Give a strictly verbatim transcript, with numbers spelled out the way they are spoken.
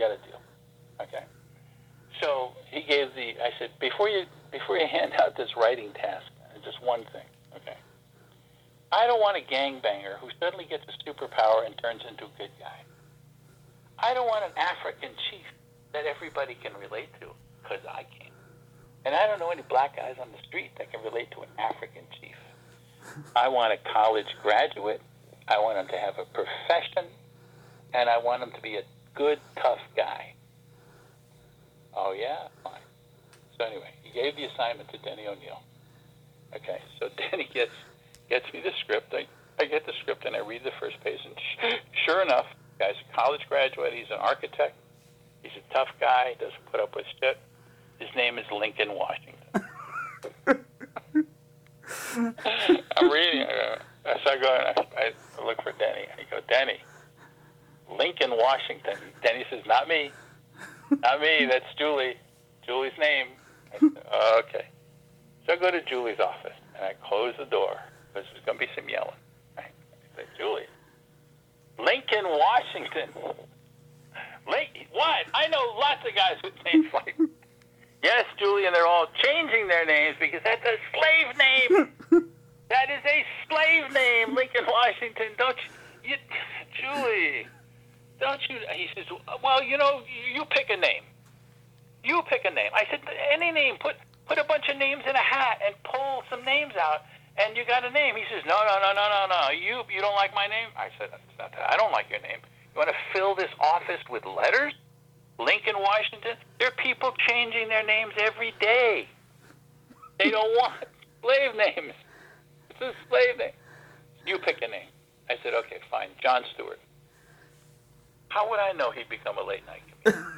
got a deal. Okay. So he gave the, I said, before you before you hand out this writing task, just one thing, okay? I don't want a gangbanger who suddenly gets a superpower and turns into a good guy. I don't want an African chief that everybody can relate to, because I can. And I don't know any black guys on the street that can relate to an African chief. I want a college graduate. I want him to have a profession, and I want him to be a good, tough guy. Oh, yeah? Fine. So anyway, he gave the assignment to Denny O'Neil. Okay, so Denny gets gets me the script. I, I get the script, and I read the first page, and sh- sure enough, the guy's a college graduate. He's an architect. He's a tough guy. Doesn't put up with shit. His name is Lincoln Washington. I'm reading. Uh, so I go and I, I look for Denny. I go, Denny, Lincoln Washington. Denny says, not me. Not me. That's Julie. Julie's name. I said, oh, okay. So I go to Julie's office, and I close the door, because there's going to be some yelling. I say, Julie, Lincoln Washington. Link, what? I know lots of guys with names like, yes, Julie, and they're all changing their names because that's a slave name. That is a slave name, Lincoln Washington. Don't you, you Julie, don't you, he says, well, you know, you pick a name. You pick a name. I said, any name. Put put a bunch of names in a hat and pull some names out, and you got a name. He says, no, no, no, no, no, no. You you don't like my name? I said, it's not that. I don't like your name. You want to fill this office with letters? Lincoln Washington? There are people changing their names every day. They don't want slave names. It's a slave name. You pick a name. I said, okay, fine. Jon Stewart. How would I know he'd become a late night comedian?